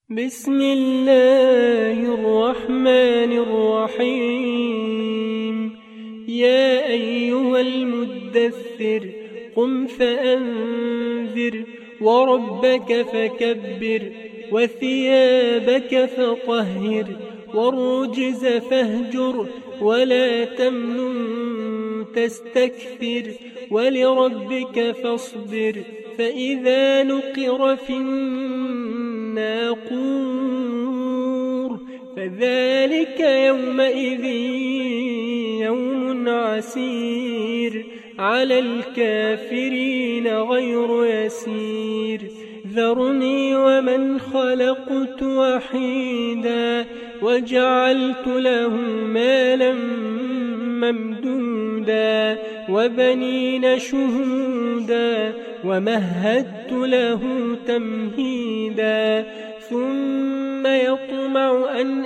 بسم الله الرحمن الرحيم. يا أيها المدثر قم فأنذر وربك فكبر وثيابك فطهر والرجز فاهجر ولا تمنن تستكثر ولربك فاصبر. فإذا نقر في الناقور فذلك يومئذ يوم عسير على الكافرين غير يسير. ذرني ومن خلقت وحيدا وجعلت له مالا ممدودا وبنين شهودا ومهدت له تمهيدا ثم يطمع أن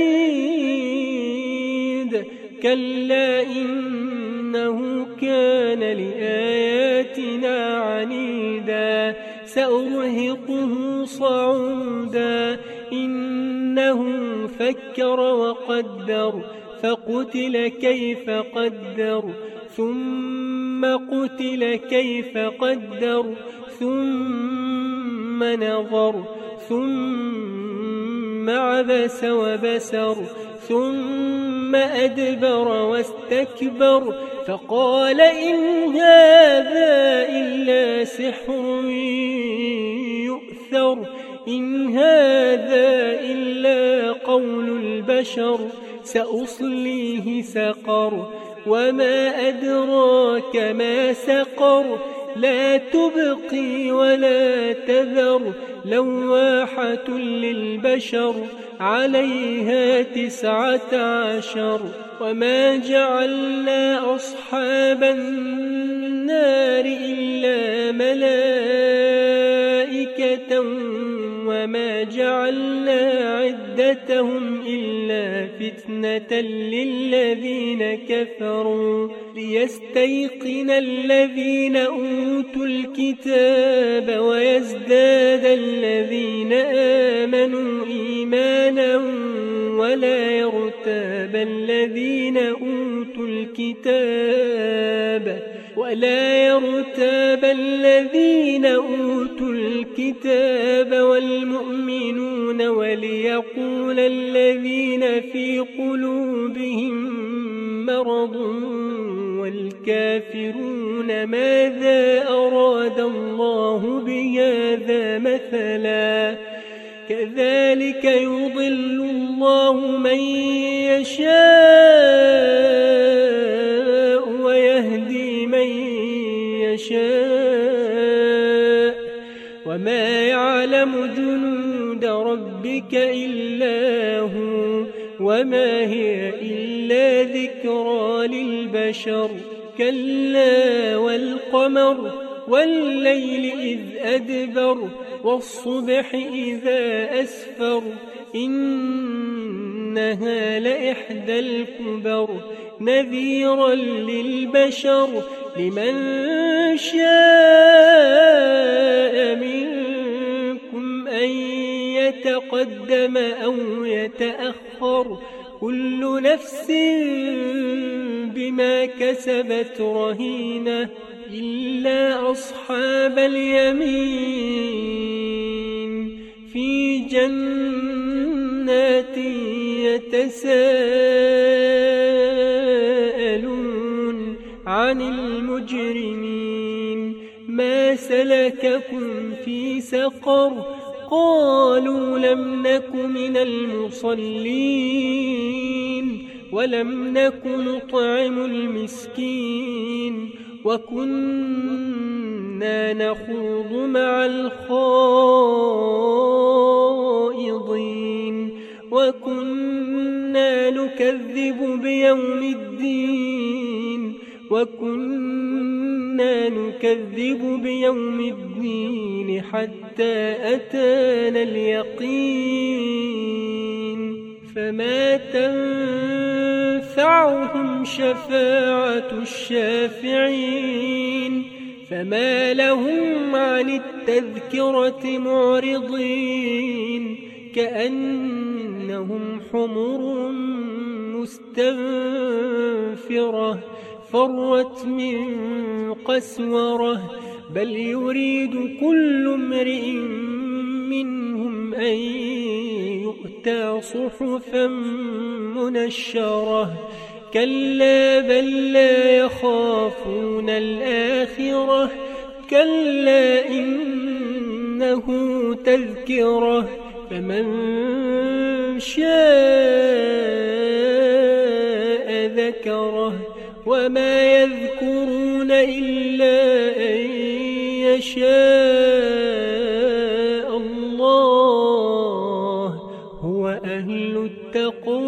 أزيد كلا إنه كان لآياتنا عنيدا سأرهقه صعودا إنه فكر وقدر فقتل كيف قدر ثم قتل كيف قدر ثم نظر ثم عبس وبسر ثم أدبر واستكبر فقال إن هذا إلا سحر يؤثر إن هذا إلا قول البشر سأصليه سقر وما أدراك ما سقر لا تبقي ولا تذر لواحة للبشر عليها 19 وما جعلنا أصحاب النار إلا ملائكة وما جعلنا عدتهم إلا فتنة للذين كفروا ليستيقن الذين أوتوا الكتاب ويزداد الذين آمنوا إيمانا ولا يرتاب الذين أوتوا الكتاب والمؤمنون وليقول الذين في قلوبهم مرض والكافرون ماذا أراد الله بهذا مثلا كذلك يضل الله من يشاء ويهدي من يشاء وما يعلم جنود ربك إلا هو وما هي إلا ذكرى للبشر كلا والقمر والليل إذ أدبر والصبح إذا أسفر إنها لإحدى الكبر نذيرا للبشر لمن شاء منكم أن يتقدم أو يتأخر كل نفس بما كسبت رهينة إلا أصحاب اليمين في جنات يتساءلون عن المجرمين ما سلككم في سقر قالوا لم نك من المصلين ولم نك نطعم المسكين وكنا نخوض مع الخائضين وكنا نكذب بيوم الدين حتى أتانا اليقين فما تنفعهم شفاعة الشافعين فما لهم عن التذكرة معرضين كأنهم حمر مستنفرة فرت من قسورة بل يريد كل امرئ منهم أن يؤتى صحفا منشرة كلا بل لا يخافون الآخرة كلا إنه تذكرة فمن شاء ذكره وما يذكرون إلا أن يشاء الله هو أهل التقوى